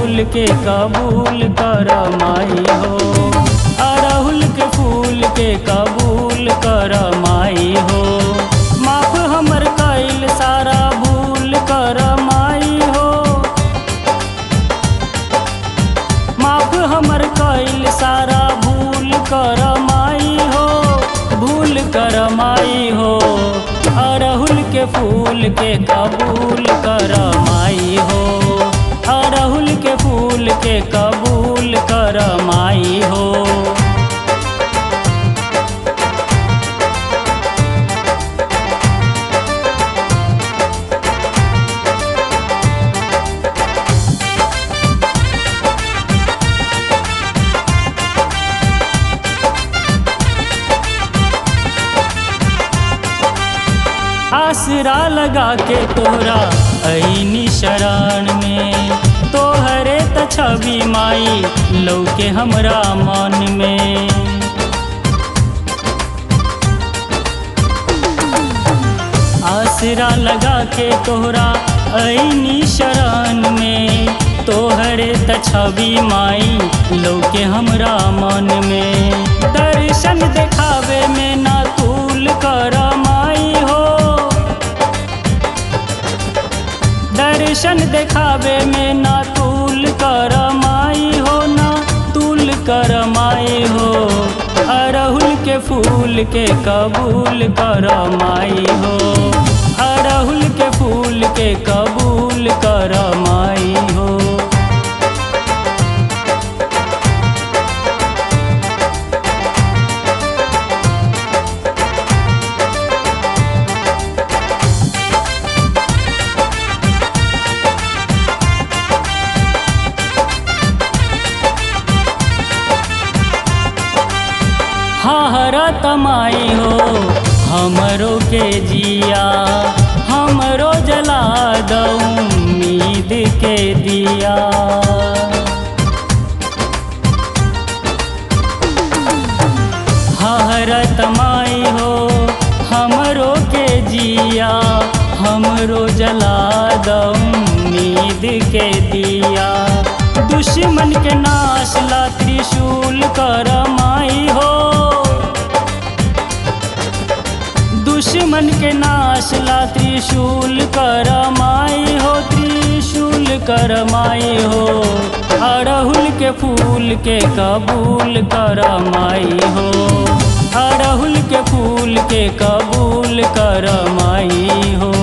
फूल के कबूल कर माई हो, अड़हुल के फूल के कबूल कर माई हो। माफ हमर कइल सारा भूल कर माई हो, माफ हमर कइल सारा भूल कर माई हो, भूल कर माई हो। अड़हुल के फूल के कबूल कर माई हो, अड़हुल के फूल के कबूल कर माई हो। आसरा लगा के तोरा ऐनी शरण में, तोहरे त छवि माई लौके हमरा मन में। आसरा लगा के तोहरा ऐनी शरण में, तोहरे त छवि माई लौके हमरा मन में। दर्शन देखावे में ना तूल कर माई हो, दर्शन देखावे में ना तूल कर माई हो, ना तूल कर माई हो। अड़हुल के फूल के कबूल कर माई हो, अड़हुल के फूल के कबूल कर माई हो। हरा तमाई हो हमरो के जिया, हमरो जला दऊ उम्मीद के दिया। हरा तमाई हो हमरो के जिया, हमरो जला दऊ उम्मीद के दिया। दुश्मन के नाश ला त्रिशूल कर माई हो, दुश्मन के नाश ला त्रिशूल कर माई हो, त्रिशूल कर माई हो। अड़हुल के फूल के कबूल कर माई हो, अड़हुल के फूल के कबूल कर माई हो।